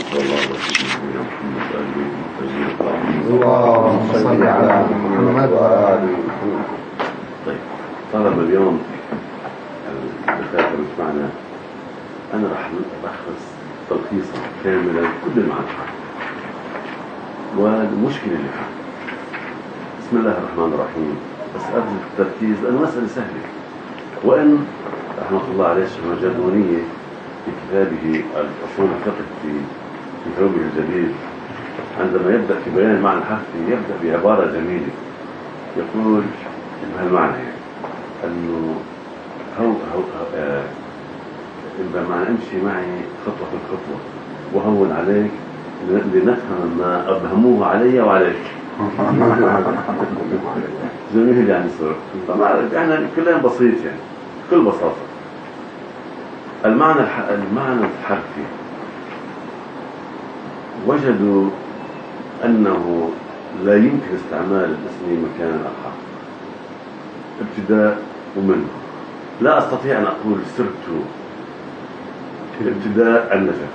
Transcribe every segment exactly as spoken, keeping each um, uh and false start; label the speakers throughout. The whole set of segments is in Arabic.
Speaker 1: صلى الله عليه وسلم محمد
Speaker 2: اللهم صل على محمد وعلى آله محمد.
Speaker 1: طيب، طلب اليوم الدكاترة مش معنا، أنا راح ألخص تلخيصا كاملا كل المعنى والمشكلة اللي فيه. بسم الله الرحمن الرحيم. بس أرجو التركيز لأنه مسألة سهلة، وإن رحمة الله عليه الشيخ الجدونية في كتابه الأصول الفقه في في ثوبه الجليل عندما يبدأ في بيان معنى الحرفي يبدأ بعبارة جميلة يقول بهالمعنى يعني أنه هو هو آه بمعنى امشي معي خطوة خطوة وهون عليك لنفهم ما أبهموه علي وعليك. جميل يعني صار يعني كلام بسيط يعني بكل بساطة. المعنى الح... المعنى الحرفي وجدوا أنه لا يمكن استعمال الاسم مكان الحرف ابتداء ومنه. لا أستطيع أن أقول سرت ابتداء النجف،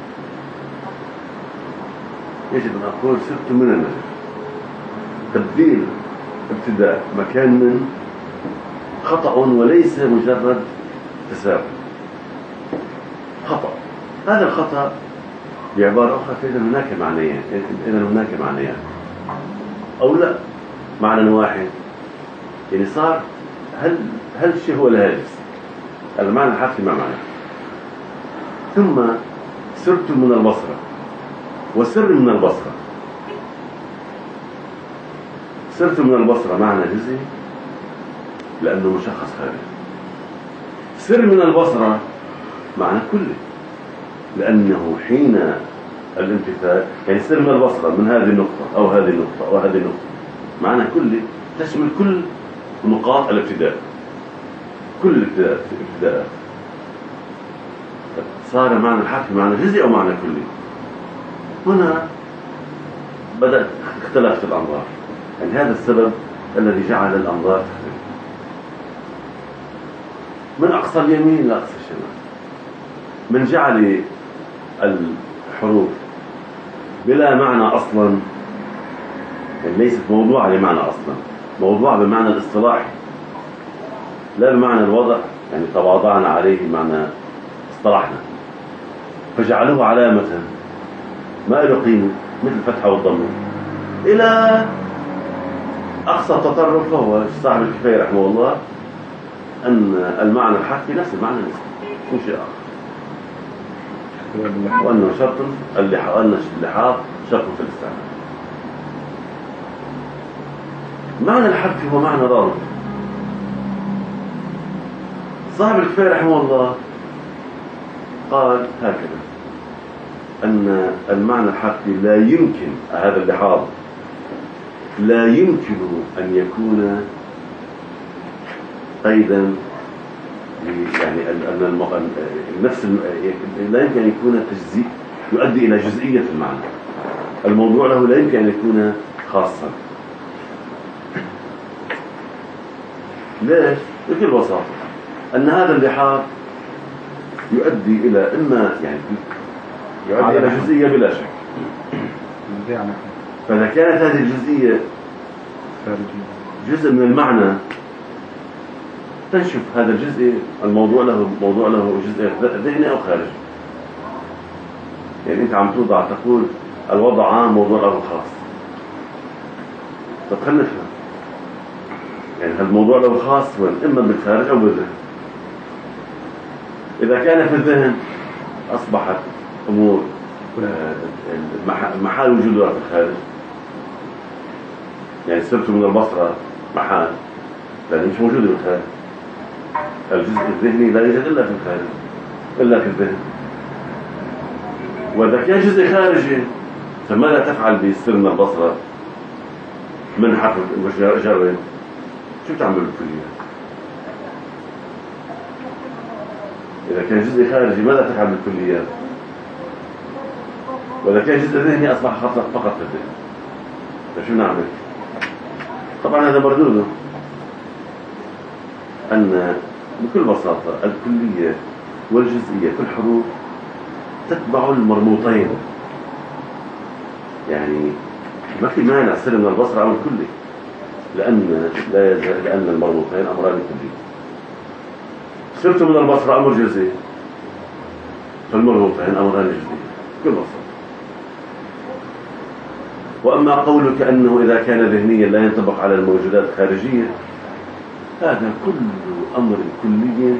Speaker 1: يجب أن أقول سرت من النجف. تبديل ابتداء مكان من خطأ وليس مجرد تساؤل. خطأ، هذا الخطأ بعبارة أخرى فإذا هناك معنيان، إذا هناك معنيان أو لا معنى واحد، يعني صار هل هل الشيء هو الهاجس المعنى الحرفي مع معنى. ثم سرت من البصرة وسر من البصرة. سرت من البصرة معنى جزئي لأنه مشخص خارجي. سر من البصرة معنى كلي لأنه حين الامتثال يعني سر من البصرة من هذه النقطة أو هذه النقطة أو هذه النقطة معنى كلي تشمل كل نقاط الابتداء، كل الابتداءات. صار معنى الحرفي معنى جزئي أو معنى كلي. هنا بدأت اختلفت الأنظار، يعني هذا السبب الذي جعل الأنظار تختلف من أقصى اليمين لأقصى الشمال. من جعل الحروف بلا معنى أصلا، يعني ليست موضوعة لمعنى أصلا، موضوع بمعنى الاصطلاحي لا بمعنى الوضع، يعني تواضعنا عليه معنى اصطلحنا، فجعله علامة ما له قيمة مثل الفتحة والضمة إلى أقصى التطرف. فهو صاحب الكفاية رحمه الله أن المعنى الحرفي نفس المعنى الاسمي مو شيء آخر، وأنه شرط اللحاظ وأن اللحاظ شرط في الاستعمال. معنى الحرفي هو معنى ضابط. صاحب الكفاية رحمه الله قال هكذا أن المعنى الحرفي لا يمكن، هذا اللحاظ لا يمكن أن يكون قيدا، يعني أن النفس لا يمكن أن يكون تجزئ يؤدي إلى جزئية في المعنى. الموضوع له لا يمكن أن يكون خاصا. ليش؟ بكل بساطة أن هذا اللحاظ يؤدي إلى إما يعني يؤدي إلى جزئية بلا شك. فإذا كانت هذه الجزئية جزء من المعنى تنشف هذا الجزء الموضوع له موضوع له جزء ذهني أو خارجي. يعني أنت عم توضع تقول الوضع عام موضوع له خاص، تتخلفها يعني الموضوع له خاص إما بالخارج أو بالذهن. إذا كان في الذهن أصبحت أمور محال وجودها في الخارج، يعني سرت من البصرة محال لأنه مش موجود في الخارج. الجزء الذهني لا يوجد إلا في الخارج إلا في الذهن. وإذا كان جزء خارجي فماذا تفعل بالسر من البصرة من حرف جر؟ شو تعمل بالكلية؟ إذا كان جزء خارجي ماذا تفعل بالكليات؟ وإذا كان جزء ذهني أصبح خطأ فقط في الذهن، فشو نعمل؟ طبعا هذا مردوده أن بكل بساطة الكلية والجزئية في الحروف تتبع المربوطين يعني ما في مانع سر من البصر أمر كلي، لأن لا يزال لأن المربوطين أمران كلي. سرت من البصر أمر جزئي، فالمربوطين أمران جزئي بكل بساطة. وأما قولك أنه إذا كان ذهنيا لا ينطبق على الموجودات الخارجية، هذا كل أمر كلي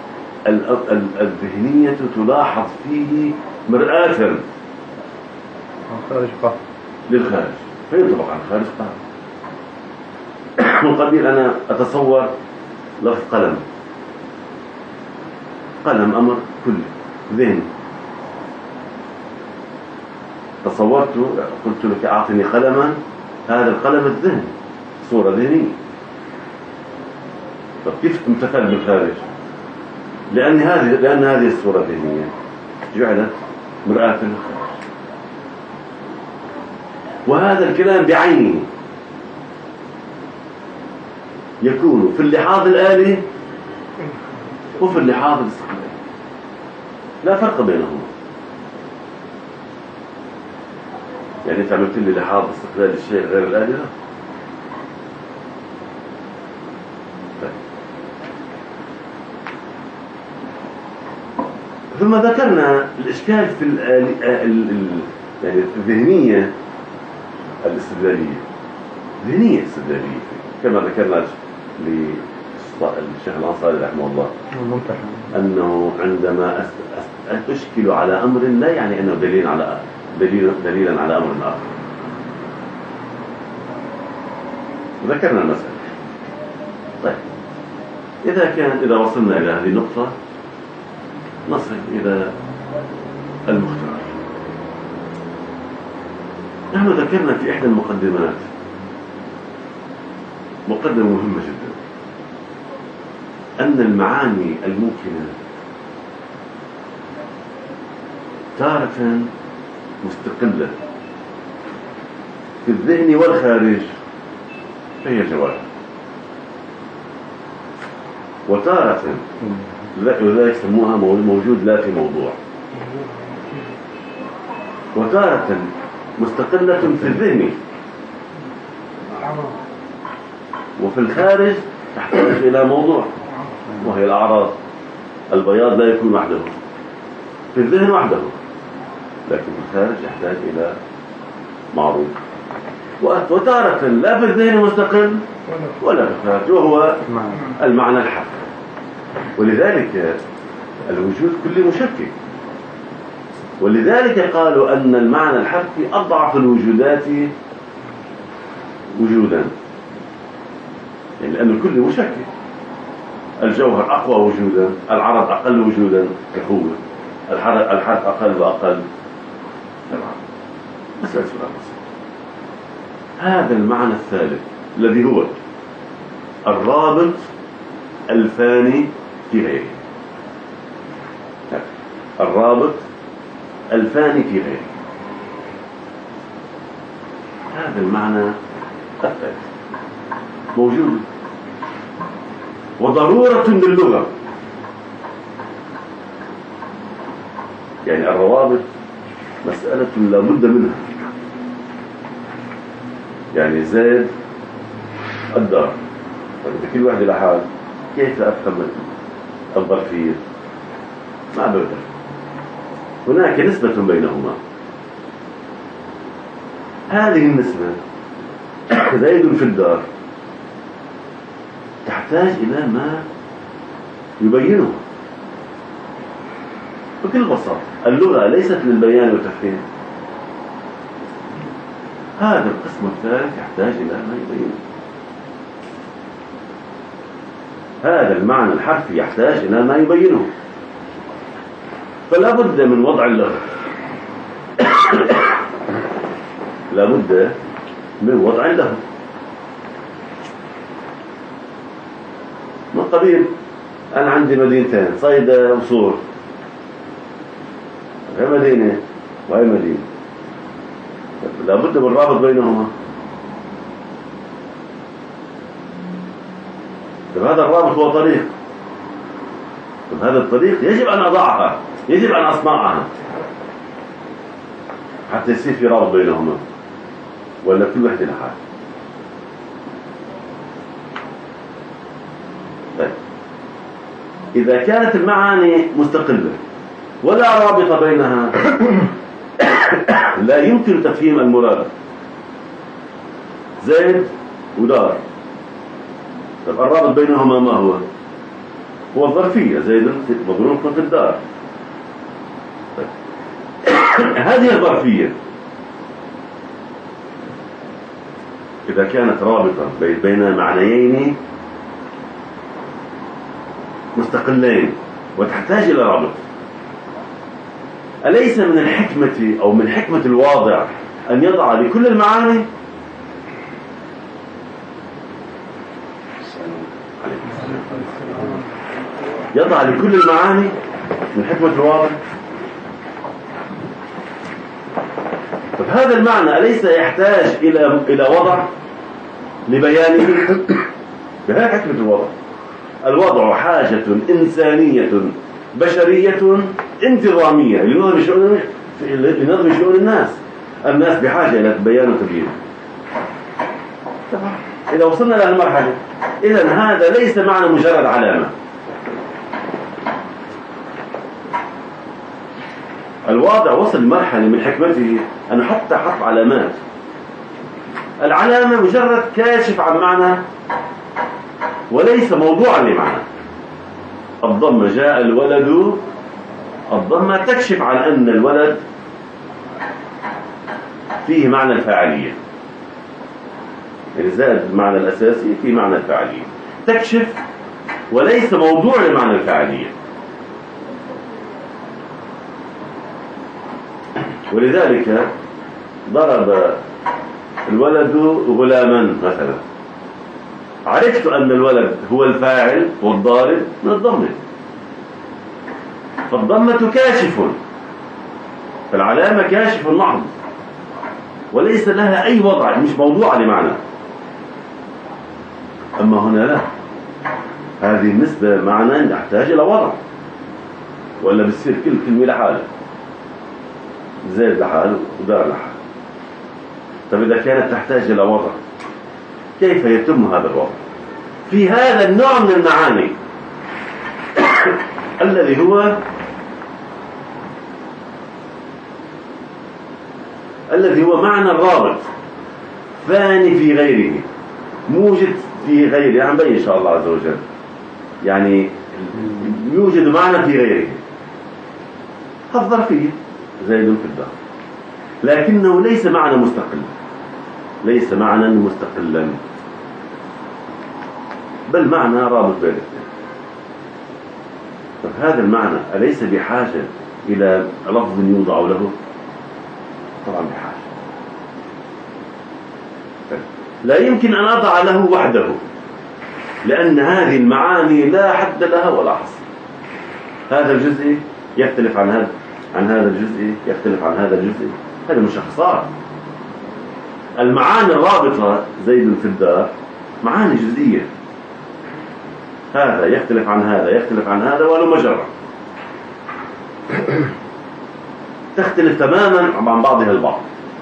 Speaker 1: الذهنية تلاحظ فيه مرآة
Speaker 2: خارج قهر
Speaker 1: للخارج فينطبق على الخارج قهر. من قبيل أنا أتصور لفظ قلم، قلم أمر كلي ذهني، تصورته قلت لك أعطني قلما، هذا القلم الذهني صورة ذهنية. طب كيف امتثل بالخارج؟ لأن هذه لأن هذه الصورة الذهنية جعلت مرآة للخارج. وهذا الكلام بعينه يكون في اللحاظ الآلي وفي اللحاظ الاستقلالي، لا فرق بينهما. يعني انت عملت لي لحاظ استقلال الشيء غير الآلي؟ لا. طيب. ثم ذكرنا الإشكال في الآلي ال ال يعني الذهنية الاستدلالية، ذهنية استدلالية كما ذكرنا للشيخ الأنصاري رحمه الله أنه عندما أشكل على أمر لا يعني أنه دليل على دليل دليلا على أمر آخر. ذكرنا المسألة. طيب إذا كان إذا وصلنا إلى هذه النقطة نصل إلى المختار. نحن ذكرنا في إحدى المقدمات مقدمة مهمة جدا، أن المعاني الممكنة تارة مستقلة في الذهن والخارج فهي جوارح، وتارة وذلك يسموها موجود لا في موضوع، وتارة مستقلة في الذهن وفي الخارج تحتاج إلى موضوع وهي الأعراض. البياض لا يكون وحده في الذهن وحده، لكن في الخارج يحتاج إلى معروض. وتارة لا في الذهن مستقل ولا في الخارج، وهو المعنى الحق. ولذلك الوجود كله مشكك، ولذلك قالوا أن المعنى الحقي أضعف الوجودات وجودا، يعني لأن الكل مشكك. الجوهر أقوى وجودا، العرض أقل وجودا كقوة، الحرف أقل وأقل. مسألة سؤال بسيط. هذا المعنى الثالث الذي هو الرابط الفاني في غيره، الرابط الفاني في غيره، هذا المعنى الثالث موجود وضرورة للغة. يعني الروابط مسألة لا بد منها. يعني زيد الدار، فإذا كل واحد لحال كيف أفهم الظرفية؟ ما بقدر. هناك نسبة بينهما، هذه النسبة زيد في الدار تحتاج إلى ما يبينه بكل بساطة. اللغة ليست للبيان والتفهيم، هذا القسم الثالث يحتاج إلى ما يبينه. هذا المعنى الحرفي يحتاج إلى ما يبينه، فلا بد من وضع اللغة، لا بد من وضع اللغة من قبيل. أنا عندي مدينتين، صيدا وصور، هي مدينة وهي مدينة، لا بد من رابط بينهما. هذا الرابط هو طريق، هذا الطريق يجب أن أضعها، يجب أن أصنعها حتى يصير في رابط بينهما. ولا كل وحدة لحالها؟ طيب إذا كانت المعاني مستقلة ولا رابط بينها لا يمكن تفهيم المراد. زيد ودار، طب الرابط بينهما ما هو؟ هو الظرفية، زيد مضروب في الدار. طيب. هذه الظرفية إذا كانت رابطة بين معنيين مستقلين وتحتاج إلى رابط، أليس من الحكمة أو من حكمة الواضع أن يضع لكل المعاني يضع لكل المعاني من حكمة الواضع؟ طب هذا المعنى أليس يحتاج إلى إلى وضع لبيانه؟ بهذه حكمة الوضع. الوضع حاجة إنسانية بشرية انتظامية لنظم شؤون لنظم شؤون الناس. الناس بحاجة إلى بيان وتبيين. إذا وصلنا إلى المرحلة، إذن هذا ليس معنى مجرد علامة. الواضع وصل لمرحلة من حكمته أن حتى حط علامات. العلامة مجرد كاشف عن معنى وليس موضوعا لمعنى. الضمة جاء الولد، الضمة تكشف عن أن الولد فيه معنى الفاعلية، يعني زاد المعنى الأساسي في معنى الفاعلية، تكشف وليس موضوع لمعنى الفاعلية. ولذلك ضرب الولد غلاما مثلا، عرفت أن الولد هو الفاعل والضارب من الضمة، فالضمة كاشف، فالعلامة كاشف محض وليس لها أي وضع، مش موضوع لمعنى. أما هنا لا، هذه النسبة معنى يحتاج إلى وضع، ولا بتصير كل كلمة لحالها، زيد لحاله ودار لحاله. طب إذا كانت تحتاج إلى وضع، كيف يتم هذا الوضع في هذا النوع من المعاني الذي هو الذي هو معنى الرابط، فاني في غيره، موجد في غيره، عم بين إن شاء الله عز وجل، يعني يوجد معنى في غيره. الظرفية زيد في الدار، لكنه ليس معنى مستقل، ليس معنى مستقلا، بل معنى رابط بين الاثنين. طب هذا المعنى أليس بحاجة إلى لفظ يوضع له؟ طبعا بحاجة. لا يمكن أن أضع له وحده، لأن هذه المعاني لا حد لها ولا حصر. هذا الجزء يختلف عن هذا عن هذا الجزء، يختلف عن هذا الجزء، هذا مشخصات. المعاني الرابطة زيد في الدار معاني جزئية، هذا يختلف عن هذا، يختلف عن هذا، ولو مجرد تختلف تماما عن بعضها البعض.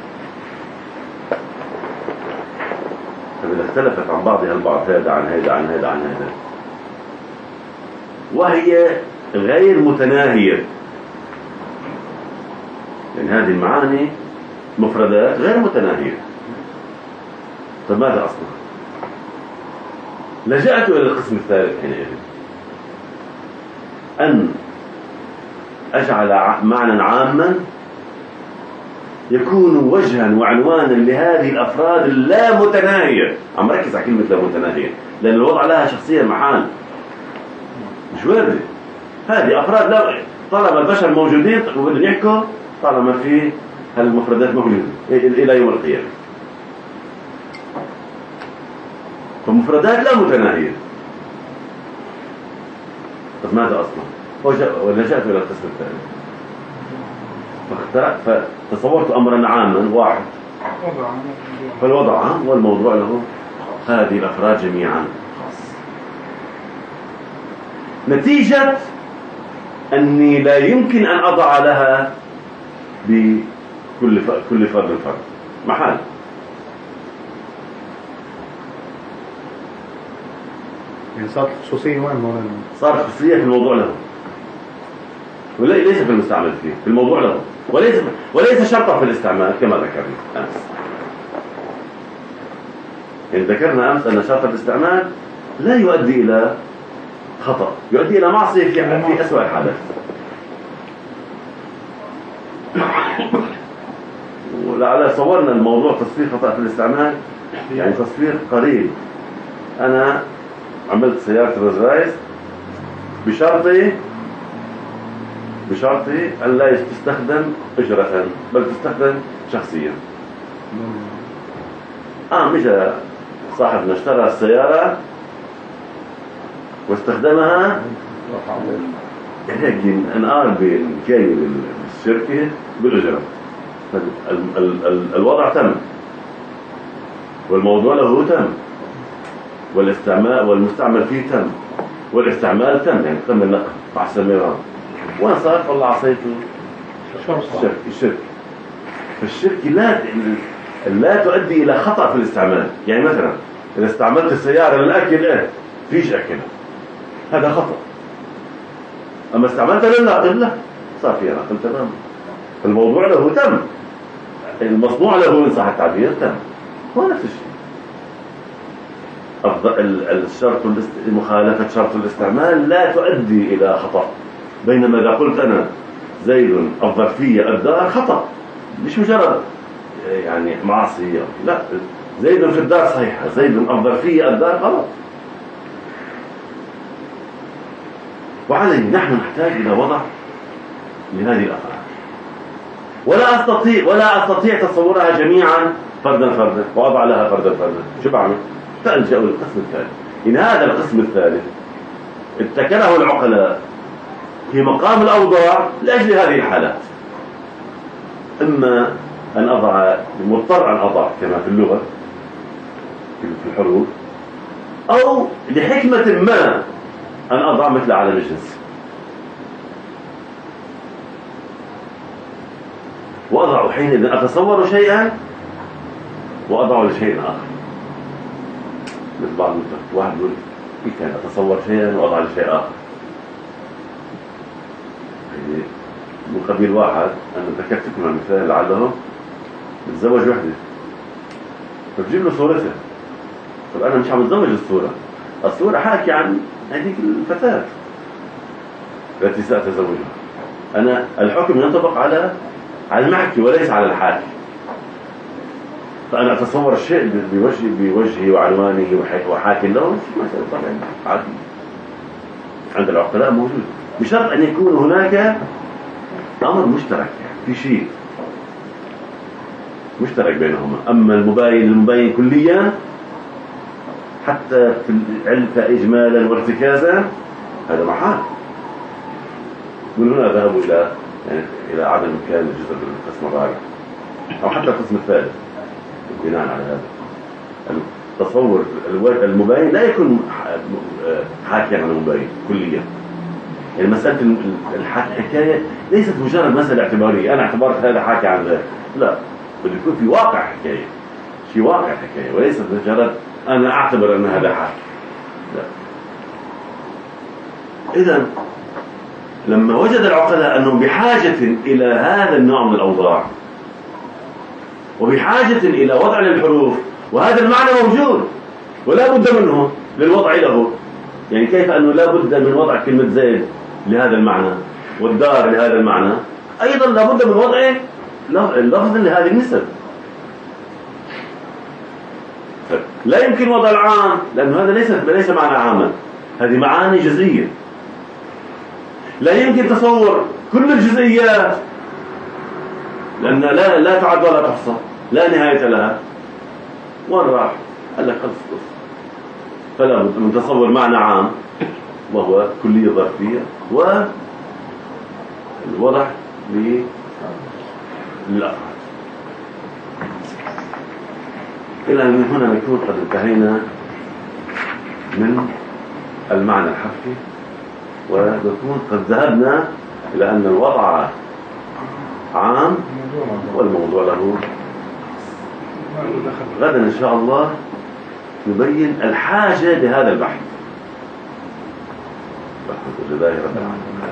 Speaker 1: فإذا اختلفت عن بعضها البعض، هذا عن هذا عن هذا عن هذا، وهي غير متناهية، لأن هذه المعاني مفردات غير متناهية. فماذا أصنع؟ لجأت إلى القسم الثالث حينئذ، أن أجعل معنى عاما يكون وجها وعنوانا لهذه الأفراد اللا متناهية. عم ركز على كلمة لا متناهية، لأن الوضع لها شخصية محال، مش واردة. هذه أفراد لا، طالما البشر موجودين وبدهم يحكوا، طالما في هالمفردات موجودة إلى يوم القيامة، فمفردات لا متناهية. طب ماذا أصنع؟ ولجأت إلى القسم الثاني، فتصورت أمرا عاما واحد، فالوضع عام والموضوع له هذه الأفراد جميعا. نتيجة أني لا يمكن أن أضع لها بكل كل فرد فرد محل،
Speaker 2: يعني صارت الخصوصية وين مولانا؟
Speaker 1: صارت خصوصية في الموضوع له، وليس في المستعمل فيه، في الموضوع له، وليس وليس شرطا في الاستعمال كما ذكرنا أمس. يعني ذكرنا أمس أن شرط الاستعمال لا يؤدي إلى خطأ، يؤدي إلى معصية في في أسوأ الحالات. ولعل صورنا الموضوع تصفير خطأ في الاستعمال، يعني تصفير قليل. أنا عملت سيارة روز رايس بشرطي بشرطي أن لا تستخدم أجرة بل تستخدم شخصيا. آه مش صاحبنا اشترى السيارة واستخدمها هيك انقال بالكاية بالشركة بالأجرة. ال ال ال الوضع تم والموضوع له تم والاستعمال والمستعمل فيه تم والاستعمال تم، يعني تم النقل مع السميران. وين صار؟ والله عصيته الشركة الشركة فالشركة لا لا تؤدي إلى خطأ في الاستعمال. يعني مثلا إذا استعملت السيارة للأكل إيه فيش أكل، هذا خطأ. أما استعملتها للنقل لا، صار فيها نقل تمام. الموضوع له تم، المصنوع له إن صح التعبير تم، هو نفس الشيء. الشرط مخالفة شرط الاستعمال لا تؤدي إلى خطأ. بينما إذا قلت أنا زيد الظرفية الدار خطأ، مش مجرد يعني معصية، لا، زيد في الدار صحيحة، زيد الظرفية الدار غلط. وعليه نحن نحتاج إلى وضع لهذه الأفعال، ولا أستطيع ولا أستطيع تصورها جميعا فردا فردا وأضع لها فردا فردا. شو بعمل؟ فألجأ للقسم الثالث. إن هذا القسم الثالث اتكله العقلاء في مقام الأوضاع لأجل هذه الحالات، إما أن أضع مضطر أن أضع كما في اللغة في الحروف، أو لحكمة ما أن أضع مثل علم الجنس، وأضع حينئذ أتصور شيئا وأضع لشيء آخر. مثل بعض واحد يقول إيه كان أتصور شيئا وأضع لشيء آخر. يعني من قبيل واحد أنا ذكرت لكم المثال لعله متزوج وحده فبجيب له صورتها. طب أنا مش عم أتزوج الصورة، الصورة حاكي عن هذيك الفتاة التي سأتزوجها. أنا الحكم ينطبق على على المحكي وليس على الحاكي. فأنا أتصور الشيء بوجهي بوجهي وعنوانه وحاكي له مثلا طبعا عادي عند العقلاء موجود، بشرط أن يكون هناك أمر مشترك، في شيء مشترك بينهما. أما المباين المباين كليا حتى في العلم إجمالا وارتكازا هذا محال. من هنا ذهبوا إلى يعني إلى عدم إمكان الجزء بالقسم الرابع أو حتى القسم الثالث بناء على هذا. التصور المباين لا يكون حاكيا عن المباين كليا. يعني مسألة الحكاية ليست مجرد مسألة اعتبارية، أنا اعتبرت هذا حاكي عن ذلك، لا، بده يكون في واقع حكاية، في واقع حكاية، وليست مجرد أنا أعتبر أن هذا حاكي، لا. إذن لما وجد العقلاء أنهم بحاجة إلى هذا النوع من الأوضاع وبحاجة إلى وضع للحروف، وهذا المعنى موجود ولا بد منه للوضع له. يعني كيف أنه لا بد من وضع كلمة زيد لهذا المعنى والدار لهذا المعنى، أيضا لا بد من وضع اللفظ لهذه النسب. لا يمكن وضع العام لأنه هذا ليس ليس معنى عاما، هذه معاني جزئية. لا يمكن تصور كل الجزئيات لأن لا لا تعد ولا تحصى، لا نهاية لها. وين راح؟ قال لك خلص خلص. فلا بد من تصور معنى عام وهو كلية ظرفية والوضع للأفعال. إلى من هنا نكون قد انتهينا من المعنى الحرفي، ونكون قد ذهبنا إلى أن الوضع عام والموضوع له. غدا إن شاء الله نبين الحاجة لهذا البحث والحمد لله رب العالمين.